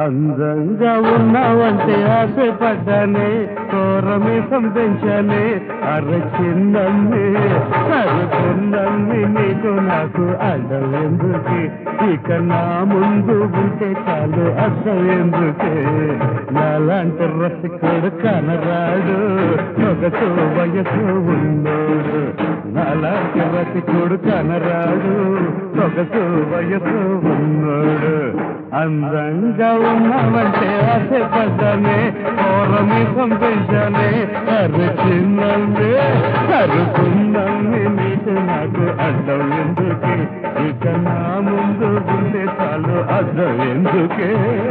అందంగా ఉన్నావంటే ఆశపడ్డానే కోరమీసం పెంచానే అరచిన్నమ్మి సరుకున్నమ్మి నీకు నాకు అడ్డం ఎందుకే ఇక నా ముందు ఉంటే చాలు అర్థం ఎందుకే నాలాంటి రసికుడు కనరాడు సొగసు వయసు ఉన్నోడు నాలాంటి రసికుడు కనరాడు సొగసు వయసు ఉన్నోడు అందంగా ఉన్నామంటే ఆశపడ్డానే కోరమీసం పెంచానే అరచిన్నమ్మి సరుకున్నమ్మి నీకు నాకు అడ్డం ఎందుకే ఇక నా ముందు ఉంటే చాలు అర్థం ఎందుకే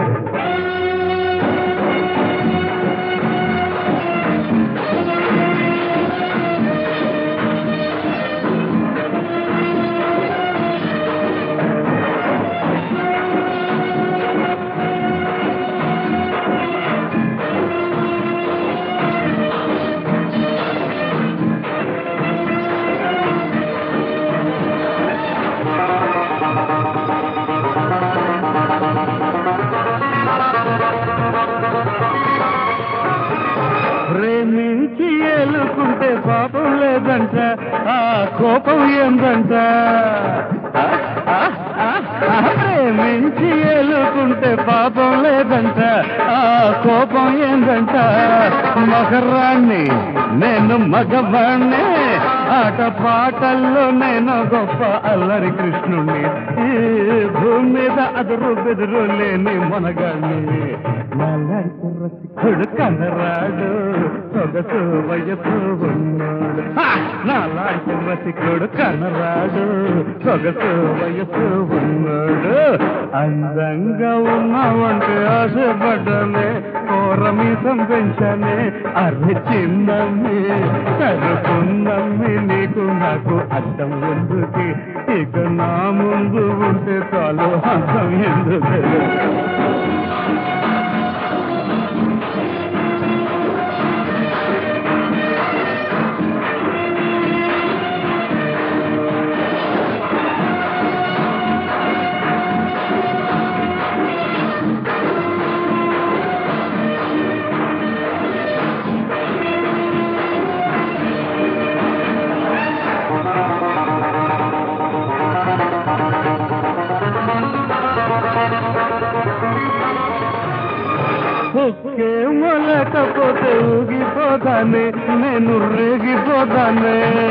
ప్రేమించి ఏలుకుంటే పాపం లేదంట ఆ కోపం ఏందంట ప్రేమించి ఏలుకుంటే పాపం లేదంట ఆ కోపం ఏందంట మగరాన్ని నేను మగవాణ్ణి ఆట పాటల్లో నేను గొప్ప అల్లరి కృష్ణుణ్ణి ఈ భూమి మీద అదురు బెదురు లేని మనగాన్ని నాలాంటి రసికుడు కనరాడు సొగసు వయసు ఉన్నాడు నాలాంటి రసికుడు కనరాడు సొగసు వయసు ఉన్నాడు అందంగా ఉన్నావంటే ఆశపడ్డానే కోరమీసం పెంచానే అరచిన్నమ్మి సరుకున్నమ్మి నీకు నాకు అర్థం ఎందుకే ఇక నా ముందు ఉంటే చాలు అర్థం ఎందుకు ఒకే మొలకపోతే ఊగిపోతానే నేను రేగిపోతానే